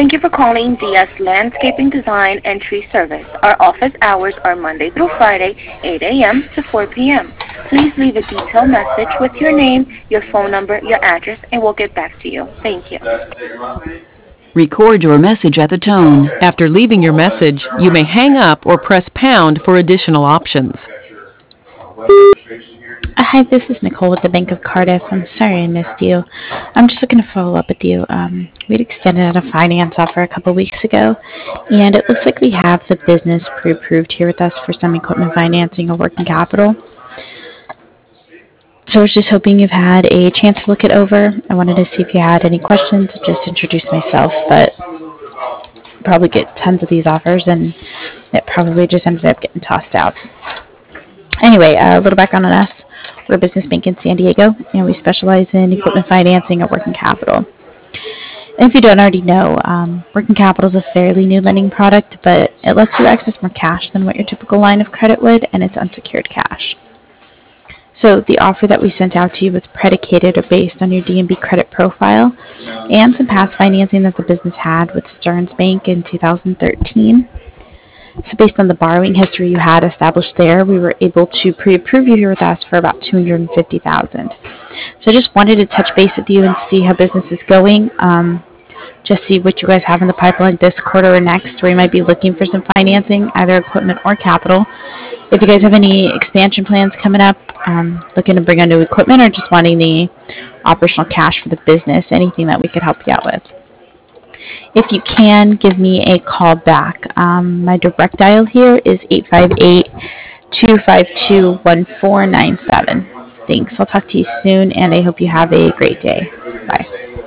Thank you for calling DS Landscaping Design and Tree Service. Our office hours are Monday through Friday, 8 a.m. to 4 p.m. Please leave a detailed message with your name, your phone number, your address, and we'll get back to you. Thank you. Record your message at the tone. After leaving your message, you may hang up or press pound for additional options. Hi, this is Nicole with the Bank of Cardiff. I'm sorry I missed you. I'm just looking to follow up with you. We'd extended a finance offer a couple weeks ago, and it looks like we have the business pre-approved here with us for some equipment financing or working capital. So I was just hoping you've had a chance to look it over. I wanted to see if you had any questions, just introduce myself, but probably get tons of these offers, and it probably just ended up getting tossed out. Anyway, a little background on us. We're a business bank in San Diego, and we specialize in equipment financing or working capital. And if you don't already know, working capital is a fairly new lending product, but it lets you access more cash than what your typical line of credit would, and it's unsecured cash. So the offer that we sent out to you was predicated or based on your D&B credit profile and some past financing that the business had with Stearns Bank in 2013. So based on the borrowing history you had established there, we were able to pre-approve you here with us for about $250,000. So I just wanted to touch base with you and see how business is going. Just see what you guys have in the pipeline this quarter or next, where you might be looking for some financing, either equipment or capital. If you guys have any expansion plans coming up, looking to bring on new equipment, or just wanting the operational cash for the business, anything that we could help you out with. If you can, give me a call back. My direct dial here is 858-252-1497. Thanks. I'll talk to you soon, and I hope you have a great day. Bye.